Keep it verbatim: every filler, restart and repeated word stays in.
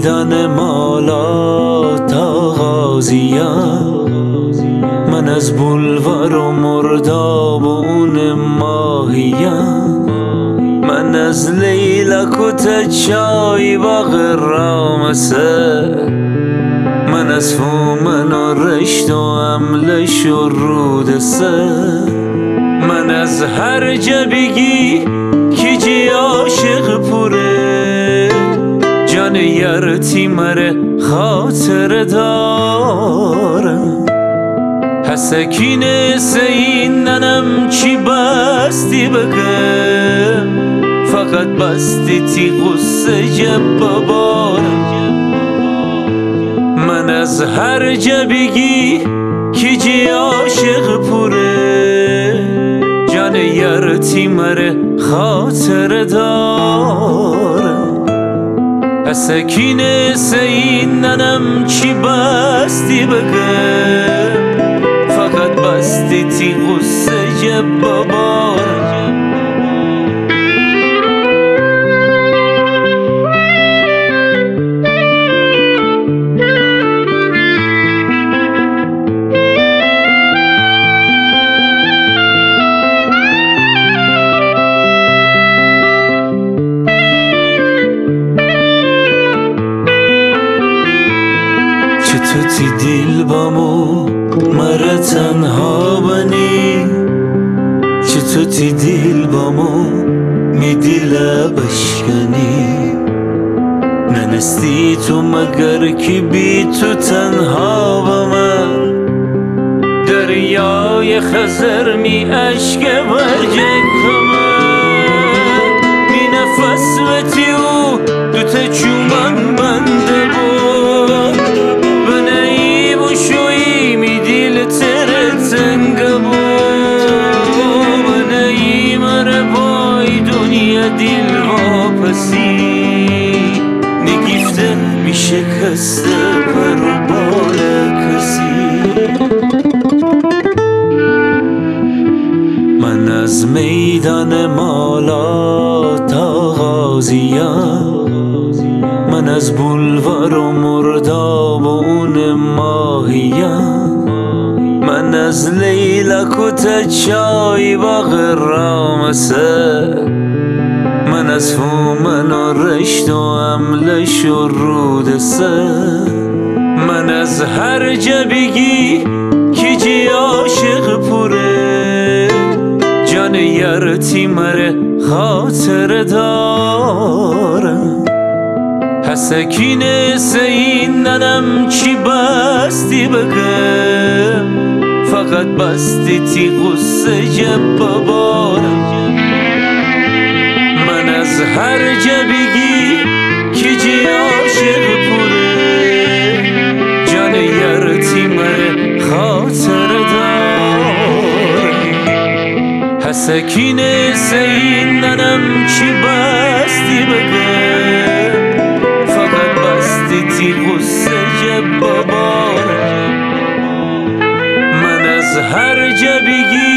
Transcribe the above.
میدان مالا تا غازیان، من از بولوار و مرداب و اون ماهیان، من از لیلک و تچای باغ رامسه، من از فومن و رشت و املش و رودسه، من از هر جبگی که جی عاشق پوره، جان یارتی مره خاطر دارم. حسکین سین ننم چی بستی بگم، فقط بستی تی غصه جب بارم. من از هر جبگی که جی عاشق پوره، جان یارتی مره خاطر دارم. حسکین سین ننم چی بستی بگم، فقط بستی تی غصه جب بارم. تو تی دیل بامو مره تنها بنی، چه تو تی دیل بامو می دیل بشکنی، ننستی تو مگر کی بی تو تنها با من، دریای خزر می عشق برجه کمن، می نفس و تیو دو تا چومن بنده بود، دیل واپسی نگیفته می شکسته پر و بال کسی. من از میدان مالا تا غازیان، من از بولوار و مرداب و اون ماهیان، من از لیلک و تچای باغ رامسه، من از فومن و رشت و املش و رودسه، من از هر جبگی که جی عاشق پوره، جان یارتی مره خاطر دارم. حسکین سین ننم چی بستی بگم، فقط بستی تی غصه جب بارم. من از هر جبگی که جی عاشق پوره، جان یارتی مره خاطر دارم. حسکین سین ننم چی بستی بگم، فقط بستی تی غصه جب بارم. من از هر جبگی